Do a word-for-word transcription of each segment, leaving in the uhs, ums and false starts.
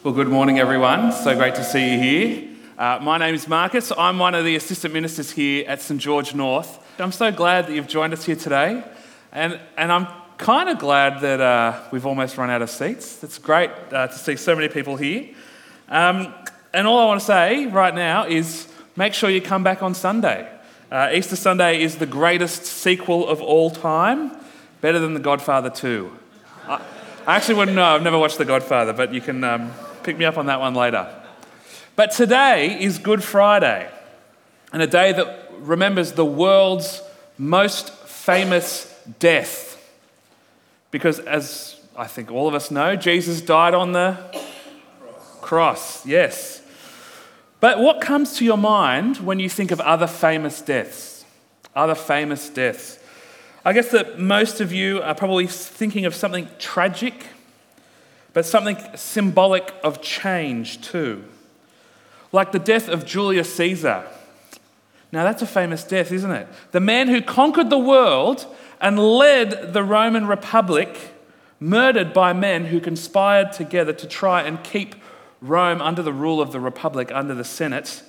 Well, good morning, everyone. So great to see you here. Uh, my name is Marcus. I'm one of the assistant ministers here at St George North. I'm so glad that you've joined us here today, and, and I'm kind of glad that uh, we've almost run out of seats. It's great uh, to see so many people here. Um, and all I want to say right now is make sure you come back on Sunday. Uh, Easter Sunday is the greatest sequel of all time, better than The Godfather two. I, I actually wouldn't know. I've never watched The Godfather, but you can um, pick me up on that one later. But today is Good Friday, and a day that remembers the world's most famous death. Because as I think all of us know, Jesus died on the cross. cross. Yes. But what comes to your mind when you think of other famous deaths? Other famous deaths. I guess that most of you are probably thinking of something tragic, but something symbolic of change too. Like the death of Julius Caesar. Now that's a famous death, isn't it? The man who conquered the world and led the Roman Republic, murdered by men who conspired together to try and keep Rome under the rule of the Republic, under the Senate.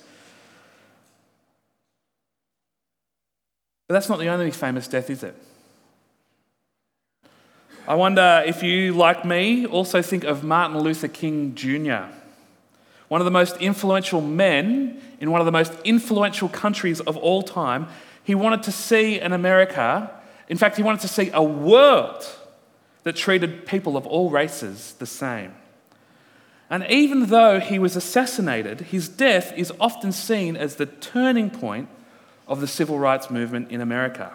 But that's not the only famous death, is it? I wonder if you, like me, also think of Martin Luther King Junior, one of the most influential men in one of the most influential countries of all time. He wanted to see an America, in fact, he wanted to see a world that treated people of all races the same. And even though he was assassinated, his death is often seen as the turning point of the civil rights movement in America.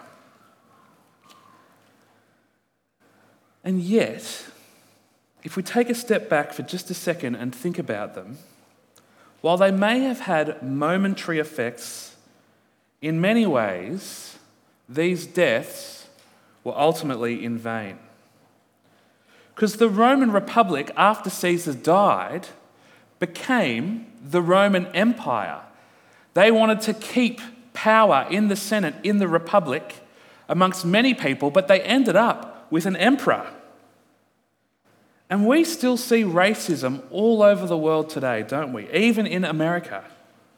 And yet, if we take a step back for just a second and think about them, while they may have had momentary effects, in many ways, these deaths were ultimately in vain. Because the Roman Republic, after Caesar died, became the Roman Empire. They wanted to keep power in the Senate, in the Republic, amongst many people, but they ended up with an emperor. And we still see racism all over the world today, don't we? Even in America.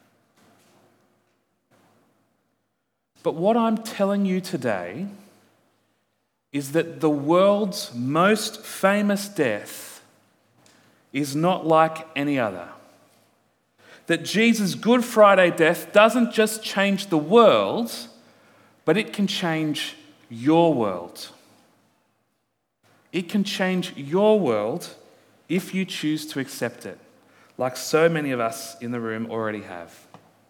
But what I'm telling you today is that the world's most famous death is not like any other. That Jesus' Good Friday death doesn't just change the world, but it can change your world. It can change your world if you choose to accept it, like so many of us in the room already have.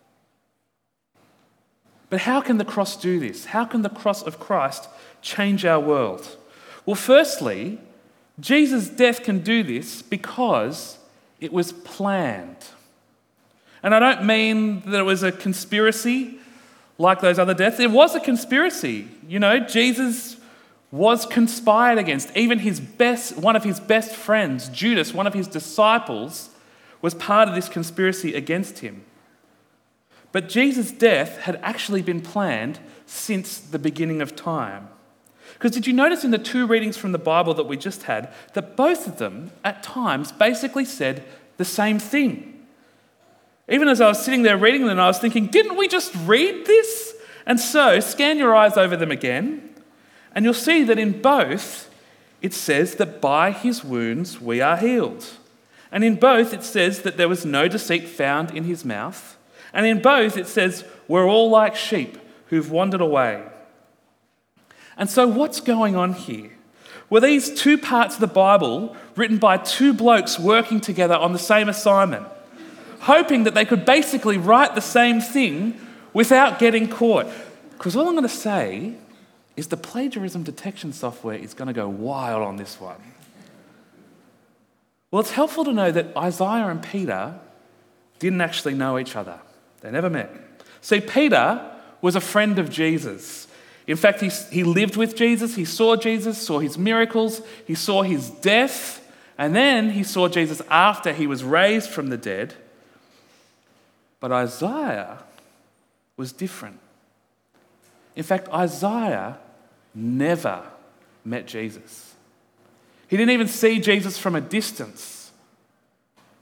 But how can the cross do this? How can the cross of Christ change our world? Well, firstly, Jesus' death can do this because it was planned. And I don't mean that it was a conspiracy like those other deaths. It was a conspiracy. You know, Jesus was conspired against. Even his best, one of his best friends, Judas, one of his disciples, was part of this conspiracy against him. But Jesus' death had actually been planned since the beginning of time. Because did you notice in the two readings from the Bible that we just had that both of them, at times, basically said the same thing? Even as I was sitting there reading them, I was thinking, didn't we just read this? And so, scan your eyes over them again, and you'll see that in both, it says that by his wounds we are healed. And in both, it says that there was no deceit found in his mouth. And in both, it says we're all like sheep who've wandered away. And so what's going on here? Were these two parts of the Bible written by two blokes working together on the same assignment, hoping that they could basically write the same thing without getting caught? Because all I'm going to say is the plagiarism detection software is going to go wild on this one. Well, it's helpful to know that Isaiah and Peter didn't actually know each other. They never met. See, Peter was a friend of Jesus. In fact, he, he lived with Jesus, he saw Jesus, saw his miracles, he saw his death, and then he saw Jesus after he was raised from the dead. But Isaiah was different. In fact, Isaiah never met Jesus. He didn't even see Jesus from a distance.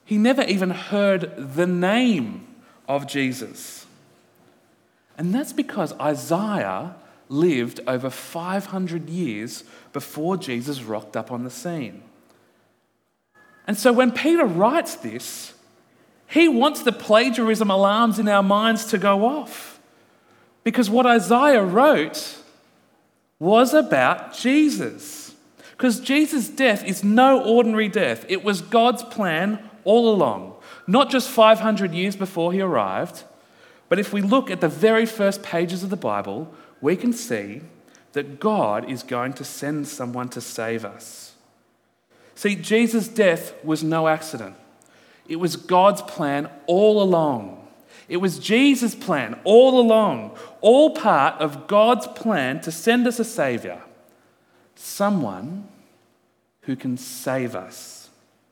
He never even heard the name of Jesus. And that's because Isaiah lived over five hundred years before Jesus rocked up on the scene. And so when Peter writes this, he wants the plagiarism alarms in our minds to go off. Because what Isaiah wrote was about Jesus. Because Jesus' death is no ordinary death. It was God's plan all along, not just five hundred years before he arrived, but if we look at the very first pages of the Bible, we can see that God is going to send someone to save us. See, Jesus' death was no accident. It was God's plan all along. It was Jesus' plan all along, all part of God's plan to send us a Saviour, someone who can save us.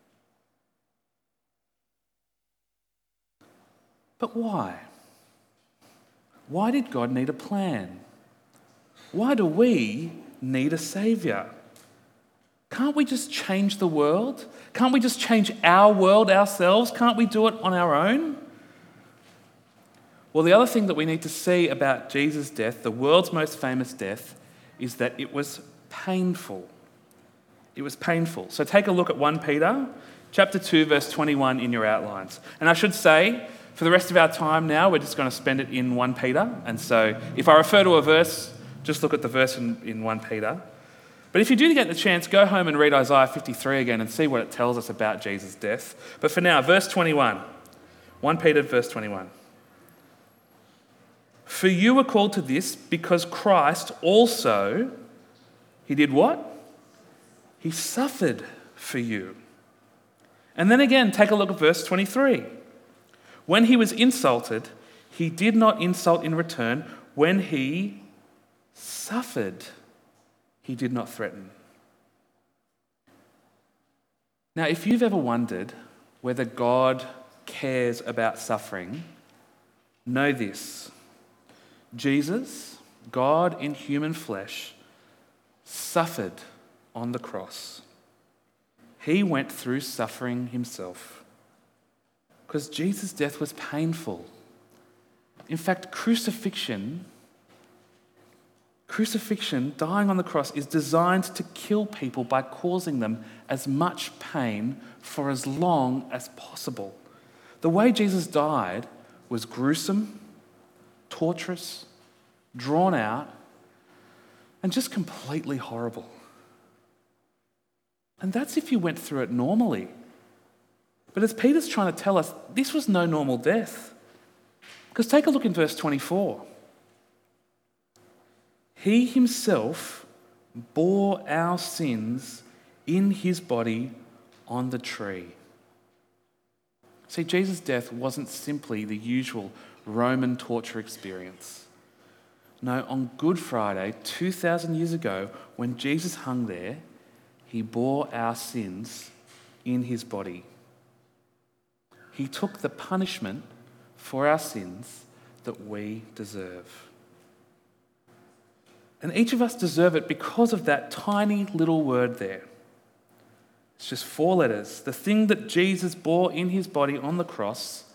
But why? Why did God need a plan? Why do we need a Saviour? Can't we just change the world? Can't we just change our world ourselves? Can't we do it on our own? Well, the other thing that we need to see about Jesus' death, the world's most famous death, is that it was painful. It was painful. So take a look at First Peter chapter two, verse twenty-one in your outlines. And I should say, for the rest of our time now, we're just going to spend it in First Peter. And so if I refer to a verse, just look at the verse in, in First Peter. But if you do get the chance, go home and read Isaiah fifty-three again and see what it tells us about Jesus' death. But for now, verse twenty-one. First Peter, verse twenty-one. For you were called to this because Christ also, he did what? He suffered for you. And then again, take a look at verse twenty-three. When he was insulted, he did not insult in return. When he suffered, he did not threaten. Now, if you've ever wondered whether God cares about suffering, know this. Jesus, God in human flesh, suffered on the cross. He went through suffering himself because Jesus' death was painful. In fact, crucifixion Crucifixion, dying on the cross, is designed to kill people by causing them as much pain for as long as possible. The way Jesus died was gruesome, torturous, drawn out, and just completely horrible. And that's if you went through it normally. But as Peter's trying to tell us, this was no normal death. Because take a look in verse twenty-four. He himself bore our sins in his body on the tree. See, Jesus' death wasn't simply the usual Roman torture experience. No, on Good Friday, two thousand years ago, when Jesus hung there, he bore our sins in his body. He took the punishment for our sins that we deserve. And each of us deserve it because of that tiny little word there. It's just four letters. The thing that Jesus bore in his body on the cross,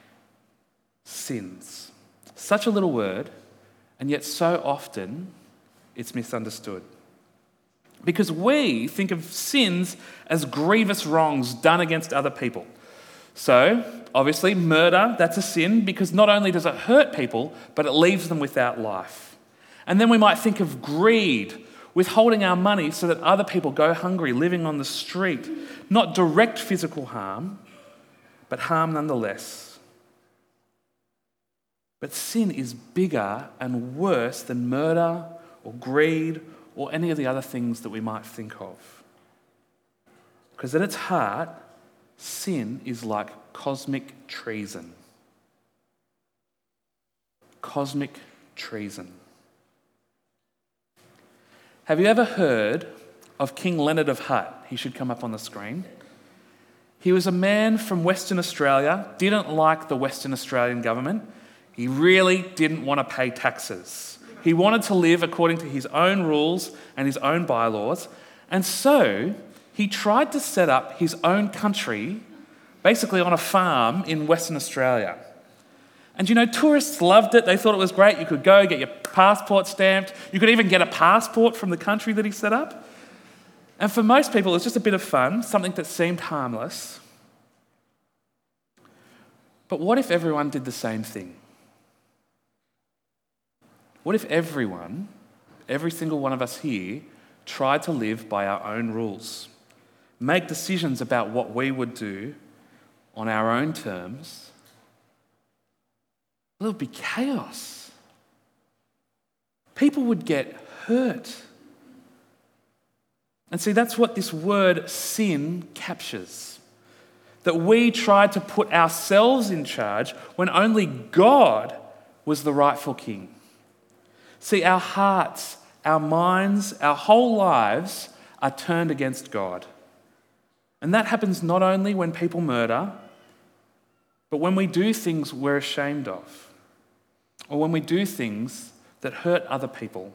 sins. Such a little word, and yet so often it's misunderstood. Because we think of sins as grievous wrongs done against other people. So, obviously, murder, that's a sin because not only does it hurt people, but it leaves them without life. And then we might think of greed, withholding our money so that other people go hungry, living on the street. Not direct physical harm, but harm nonetheless. But sin is bigger and worse than murder or greed or any of the other things that we might think of. Because at its heart, sin is like cosmic treason. Cosmic treason. Have you ever heard of King Leonard of Hutt? He should come up on the screen. He was a man from Western Australia, didn't like the Western Australian government. He really didn't want to pay taxes. He wanted to live according to his own rules and his own bylaws. And so he tried to set up his own country basically on a farm in Western Australia. And you know, tourists loved it. They thought it was great. You could go get your passport stamped. You could even get a passport from the country that he set up. And for most people, it was just a bit of fun, something that seemed harmless. But what if everyone did the same thing? What if everyone, every single one of us here, tried to live by our own rules, make decisions about what we would do on our own terms? Well, it would be chaos. People would get hurt. And see, that's what this word sin captures. That we tried to put ourselves in charge when only God was the rightful king. See, our hearts, our minds, our whole lives are turned against God. And that happens not only when people murder, but when we do things we're ashamed of, or when we do things that hurt other people.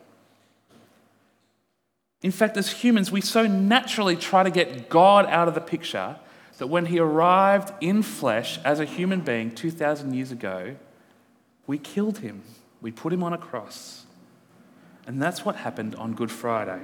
In fact, as humans, we so naturally try to get God out of the picture that when he arrived in flesh as a human being two thousand years ago, we killed him. We put him on a cross. And that's what happened on Good Friday.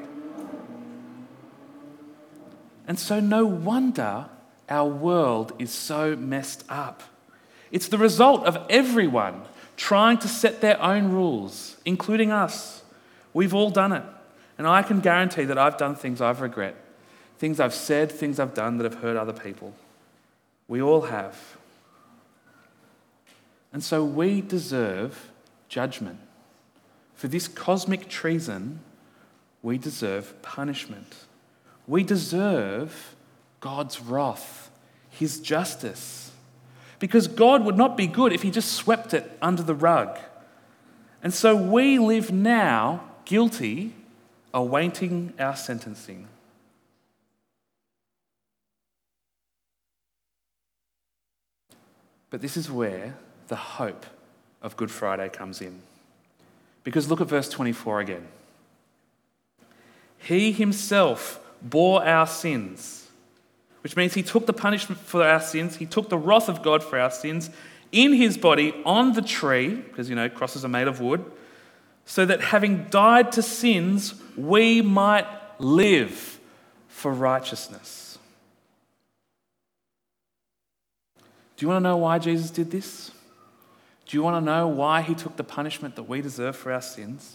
And so no wonder our world is so messed up. It's the result of everyone trying to set their own rules, including us. We've all done it. And I can guarantee that I've done things I've regret. Things I've said, things I've done that have hurt other people. We all have. And so we deserve judgment. For this cosmic treason, we deserve punishment. We deserve God's wrath, his justice. Because God would not be good if he just swept it under the rug. And so we live now guilty, awaiting our sentencing. But this is where the hope of Good Friday comes in. Because look at verse twenty-four again. He himself bore our sins, which means he took the punishment for our sins. He took the wrath of God for our sins in his body on the tree, because, you know, crosses are made of wood, so that having died to sins, we might live for righteousness. Do you want to know why Jesus did this? Do you want to know why he took the punishment that we deserve for our sins?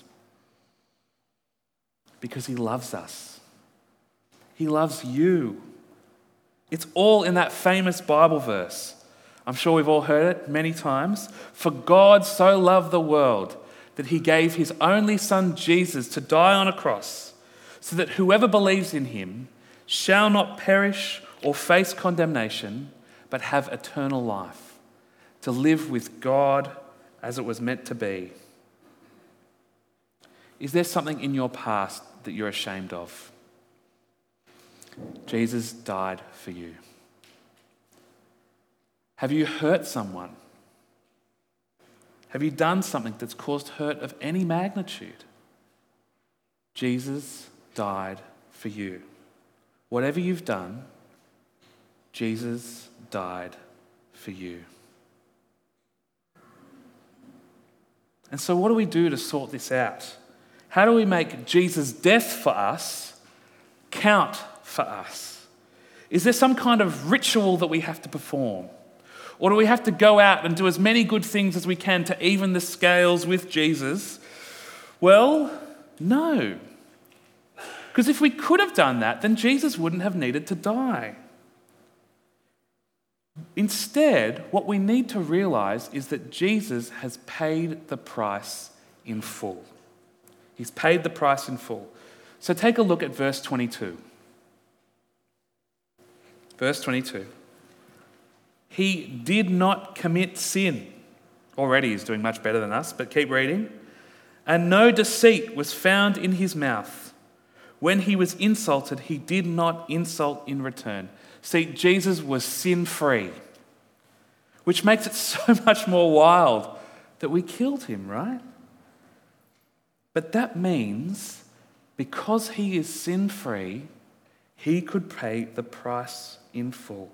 Because he loves us. He loves you. It's all in that famous Bible verse. I'm sure we've all heard it many times. For God so loved the world that he gave his only son Jesus to die on a cross, so that whoever believes in him shall not perish or face condemnation, but have eternal life, to live with God as it was meant to be. Is there something in your past that you're ashamed of? Jesus died for you. Have you hurt someone? Have you done something that's caused hurt of any magnitude? Jesus died for you. Whatever you've done, Jesus died for you. And so what do we do to sort this out? How do we make Jesus' death for us count for us? Is there some kind of ritual that we have to perform? Or do we have to go out and do as many good things as we can to even the scales with Jesus? Well, no. Because if we could have done that, then Jesus wouldn't have needed to die. Instead, what we need to realize is that Jesus has paid the price in full. He's paid the price in full. So take a look at verse twenty-two. Verse twenty-two. He did not commit sin. Already he's doing much better than us, but keep reading. And no deceit was found in his mouth. When he was insulted, he did not insult in return. See, Jesus was sin-free, which makes it so much more wild that we killed him, right? But that means because he is sin-free, he could pay the price in full.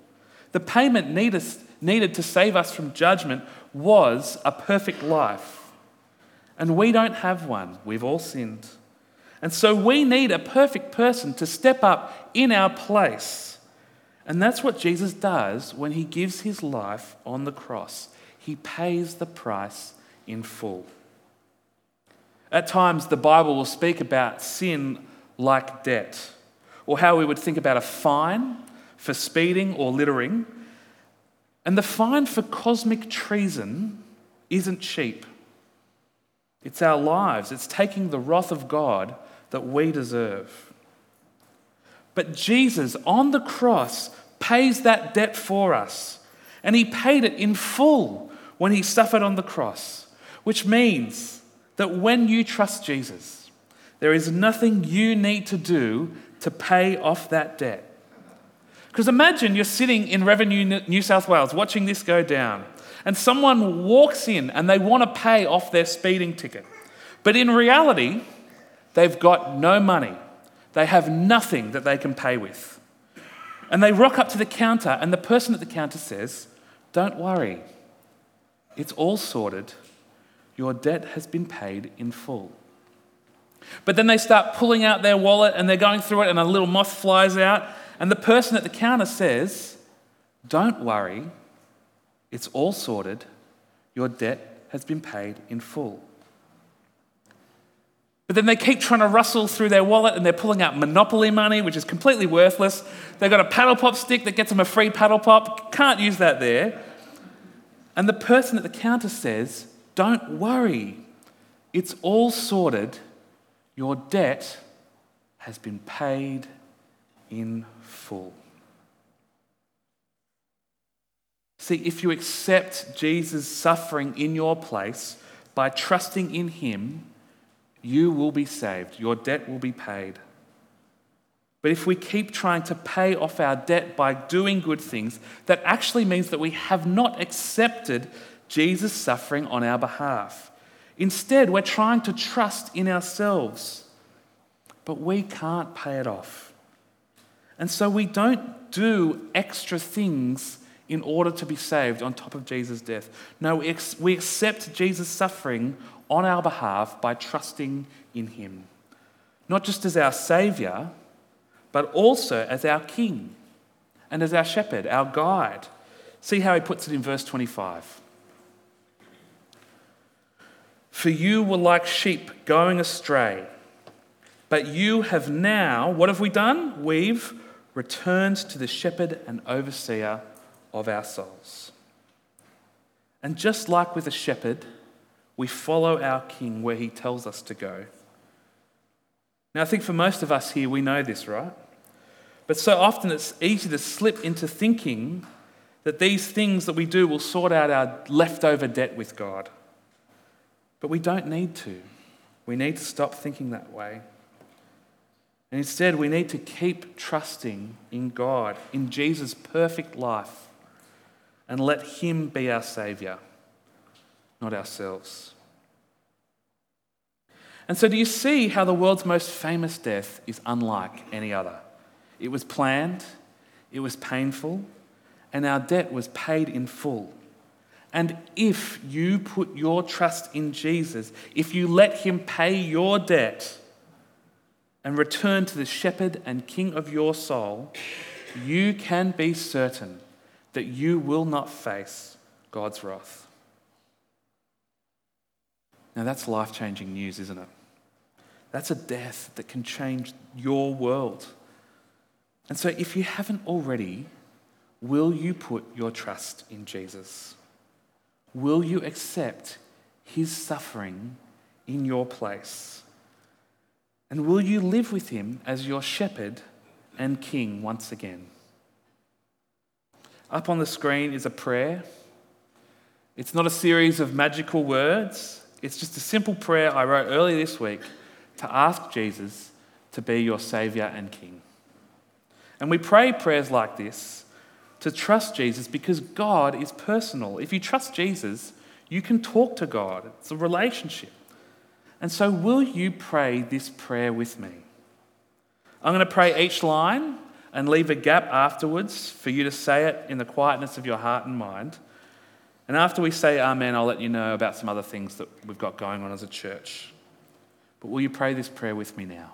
The payment needed, needed to save us from judgment was a perfect life. And we don't have one. We've all sinned. And so we need a perfect person to step up in our place. And that's what Jesus does when he gives his life on the cross. He pays the price in full. At times, the Bible will speak about sin like debt, or how we would think about a fine for speeding or littering. And the fine for cosmic treason isn't cheap. It's our lives. It's taking the wrath of God that we deserve. But Jesus on the cross pays that debt for us. And he paid it in full when he suffered on the cross, which means that when you trust Jesus, there is nothing you need to do to pay off that debt. Because imagine you're sitting in Revenue New South Wales watching this go down, and someone walks in and they want to pay off their speeding ticket. But in reality, they've got no money. They have nothing that they can pay with. And they rock up to the counter, and the person at the counter says, "Don't worry, it's all sorted. Your debt has been paid in full." But then they start pulling out their wallet and they're going through it, and a little moth flies out, and the person at the counter says, "Don't worry, it's all sorted. Your debt has been paid in full." But then they keep trying to rustle through their wallet, and they're pulling out Monopoly money, which is completely worthless. They've got a paddle pop stick that gets them a free paddle pop. Can't use that there. And the person at the counter says, "Don't worry, it's all sorted. Your debt has been paid in full." See, if you accept Jesus' suffering in your place by trusting in him, you will be saved. Your debt will be paid. But if we keep trying to pay off our debt by doing good things, that actually means that we have not accepted Jesus' suffering on our behalf. Instead, we're trying to trust in ourselves. But we can't pay it off. And so we don't do extra things in order to be saved on top of Jesus' death. No, we, ex- we accept Jesus' suffering on our behalf by trusting in him. Not just as our Saviour, but also as our King and as our shepherd, our guide. See how he puts it in verse twenty-five. "For you were like sheep going astray, but you have now," what have we done? We've returned to the shepherd and overseer of our souls. And just like with a shepherd, we follow our King where he tells us to go. Now, I think for most of us here, we know this, right? But so often it's easy to slip into thinking that these things that we do will sort out our leftover debt with God. But we don't need to. We need to stop thinking that way. And instead, we need to keep trusting in God, in Jesus' perfect life, and let him be our Saviour, not ourselves. And so do you see how the world's most famous death is unlike any other? It was planned, it was painful, and our debt was paid in full. And if you put your trust in Jesus, if you let him pay your debt and return to the shepherd and king of your soul, you can be certain that you will not face God's wrath. Now that's life-changing news, isn't it? That's a death that can change your world. And so if you haven't already, will you put your trust in Jesus? Will you accept his suffering in your place? And will you live with him as your shepherd and king once again? Up on the screen is a prayer. It's not a series of magical words. It's just a simple prayer I wrote earlier this week to ask Jesus to be your Saviour and King. And we pray prayers like this to trust Jesus because God is personal. If you trust Jesus, you can talk to God. It's a relationship. And so will you pray this prayer with me? I'm going to pray each line, and leave a gap afterwards for you to say it in the quietness of your heart and mind. And after we say amen, I'll let you know about some other things that we've got going on as a church. But will you pray this prayer with me now?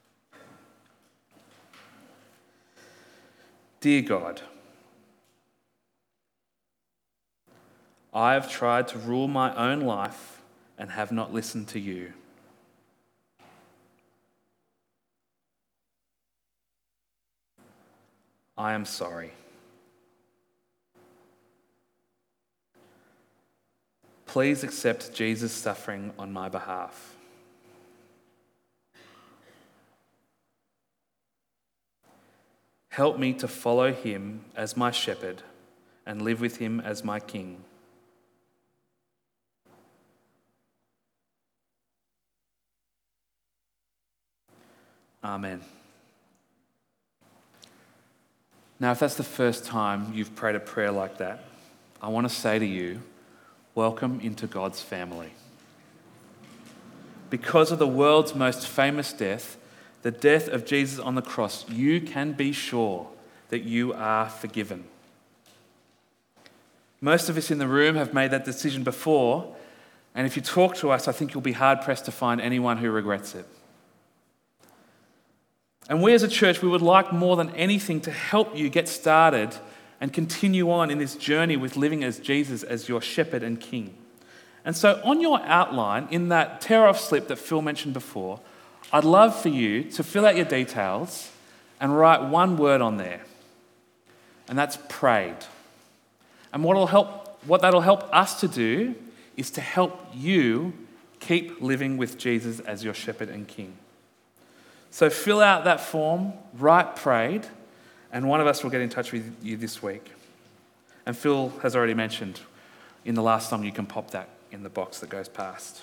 Dear God, I have tried to rule my own life and have not listened to you. I am sorry. Please accept Jesus' suffering on my behalf. Help me to follow him as my shepherd and live with him as my king. Amen. Now, if that's the first time you've prayed a prayer like that, I want to say to you, welcome into God's family. Because of the world's most famous death, the death of Jesus on the cross, you can be sure that you are forgiven. Most of us in the room have made that decision before, and if you talk to us, I think you'll be hard-pressed to find anyone who regrets it. And we as a church, we would like more than anything to help you get started and continue on in this journey with living as Jesus as your shepherd and king. And so on your outline, in that tear-off slip that Phil mentioned before, I'd love for you to fill out your details and write one word on there, and that's prayed. And what'll help, what that'll help us to do is to help you keep living with Jesus as your shepherd and king. So fill out that form, write prayed, and one of us will get in touch with you this week. And Phil has already mentioned in the last song you can pop that in the box that goes past.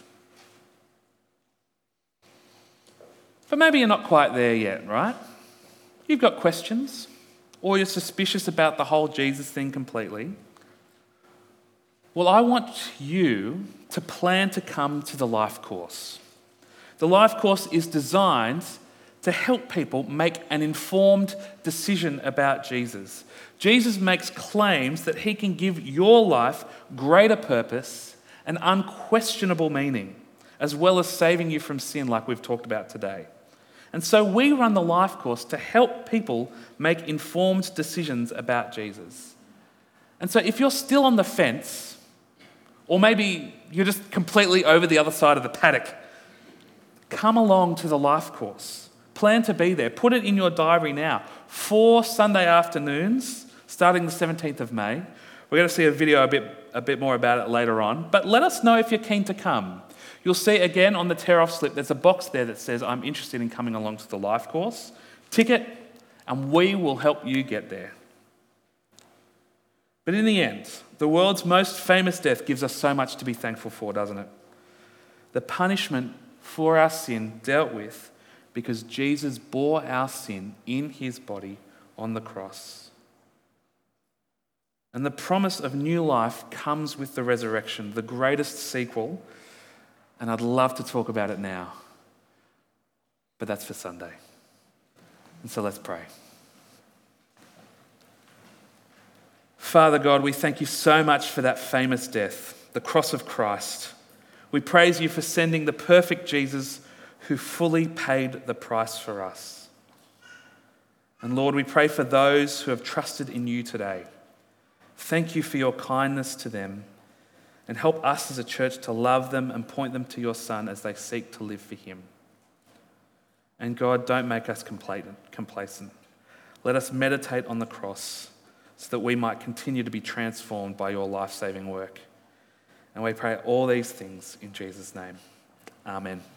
But maybe you're not quite there yet, right? You've got questions, or you're suspicious about the whole Jesus thing completely. Well, I want you to plan to come to the Life Course. The Life Course is designed to help people make an informed decision about Jesus. Jesus makes claims that he can give your life greater purpose and unquestionable meaning, as well as saving you from sin like we've talked about today. And so we run the Life Course to help people make informed decisions about Jesus. And so if you're still on the fence, or maybe you're just completely over the other side of the paddock, come along to the Life Course. Plan to be there. Put it in your diary now. Four Sunday afternoons, starting the seventeenth of May. We're going to see a video a bit, a bit more about it later on. But let us know if you're keen to come. You'll see again on the tear-off slip, there's a box there that says, I'm interested in coming along to the Life Course. Tick it, and we will help you get there. But in the end, the world's most famous death gives us so much to be thankful for, doesn't it? The punishment for our sin dealt with because Jesus bore our sin in his body on the cross. And the promise of new life comes with the resurrection, the greatest sequel. And I'd love to talk about it now, but that's for Sunday. And so let's pray. Father God, we thank you so much for that famous death, the cross of Christ. We praise you for sending the perfect Jesus who fully paid the price for us. And Lord, we pray for those who have trusted in you today. Thank you for your kindness to them. And help us as a church to love them and point them to your Son as they seek to live for him. And God, don't make us complacent. Let us meditate on the cross so that we might continue to be transformed by your life-saving work. And we pray all these things in Jesus' name. Amen.